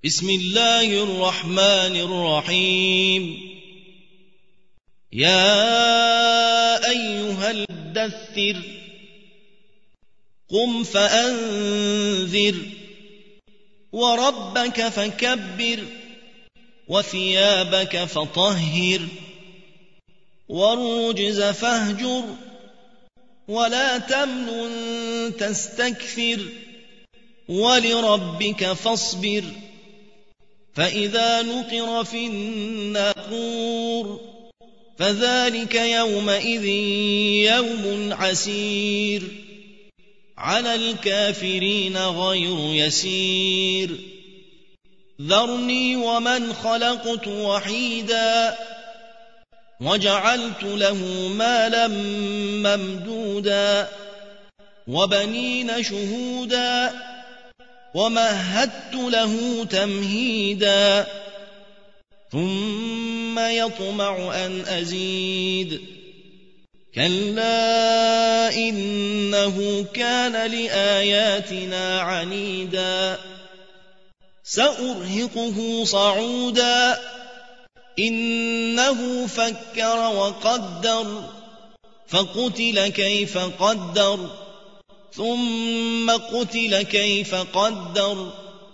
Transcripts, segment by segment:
بسم الله الرحمن الرحيم. يا أيها المدثر قم فأنذر وربك فكبر وثيابك فطهر والرجز فاهجر ولا تمنن تستكثر ولربك فاصبر فإذا نقر في الناقور فذلك يومئذ يوم عسير على الكافرين غير يسير. ذرني ومن خلقت وحيدا وجعلت له مالا ممدودا وبنين شهودا ومهدت له تمهيدا ثم يطمع أن أزيد كلا إنه كان لآياتنا عنيدا سأرهقه صعودا إنه فكر وقدر فقتل كيف قدر ثم قتل كيف قدر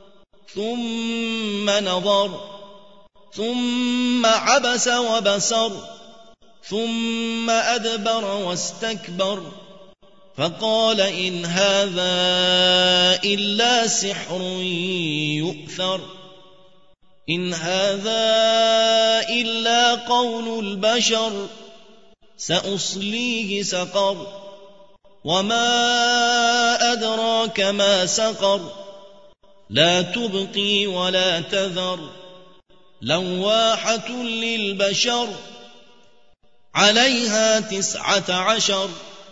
ثم نظر ثم عبس وبسر ثم أدبر واستكبر فقال إن هذا إلا سحر يؤثر إن هذا إلا قول البشر سأصليه سقر وما أدراك ما سقر لا تبقي ولا تذر لواحة للبشر عليها 19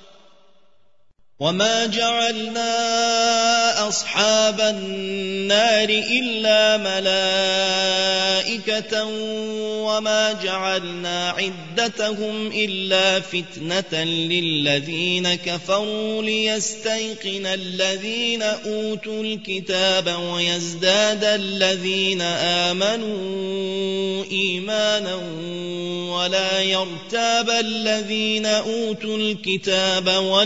وما جعلنا أصحاب النار إلا ملائكة وما جعلنا عدتهم إلا فتنة للذين كفروا ليستيقن الذين أوتوا الكتاب ويزداد الذين آمنوا إيمانا ولا يرتاب الذين أوتوا الكتاب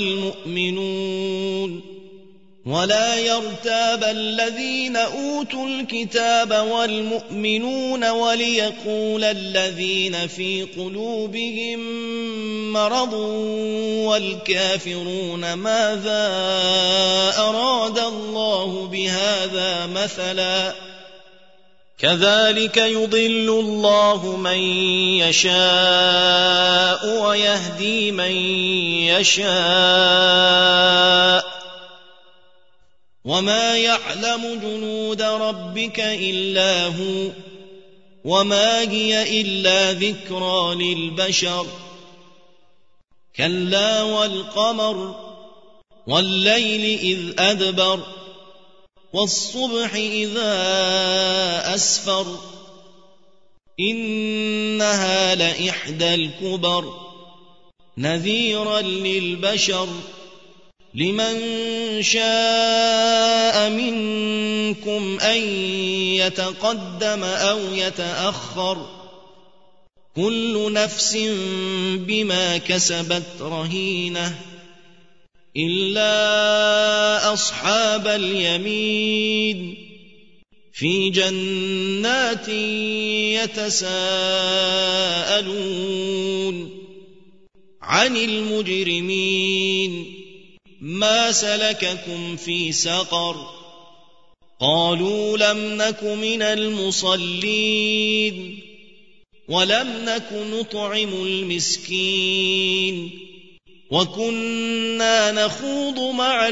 والمؤمنون وليقول الذين في قلوبهم مرض والكافرون ماذا أراد الله بهذا مثلا كذلك يضل الله من يشاء ويهدي من يشاء وما يعلم جنود ربك إلا هو وما هي إلا ذكرى للبشر كلا والقمر والليل إذ أدبر والصبح إذا أسفر إنها لإحدى الكبر نذيرا للبشر لمن شاء منكم أن يتقدم أو يتأخر كل نفس بما كسبت رهينة إلا أصحاب اليمين في جنات يتساءلون عن المجرمين ما سلككم في سقر قالوا لم نك من المصلين ولم نك نطعم المسكين وكنا نخوض مع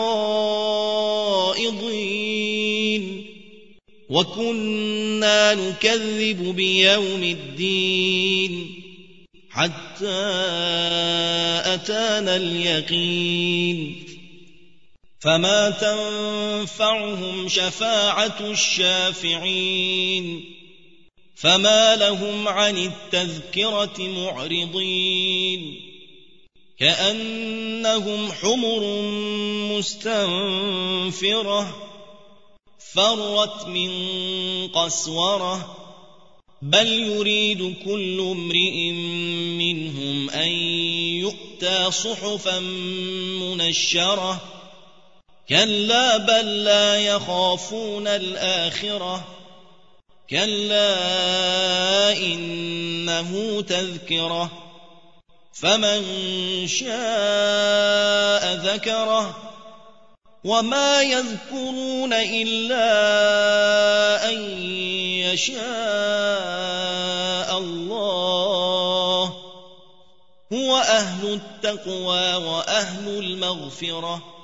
الخائضين وكنا نكذب بيوم الدين حتى أتانا اليقين فما تنفعهم شفاعة الشافعين فما لهم عن التذكرة معرضين كأنهم حمر مستنفرة فرت من قسورة بل يريد كل امرئ منهم أن يؤتى صحفا منشرة كلا بل لا يخافون الآخرة كلا إنه تذكرة فمن شاء ذكره وما يذكرون إلا أن يشاء الله هو أهل التقوى وأهل المغفرة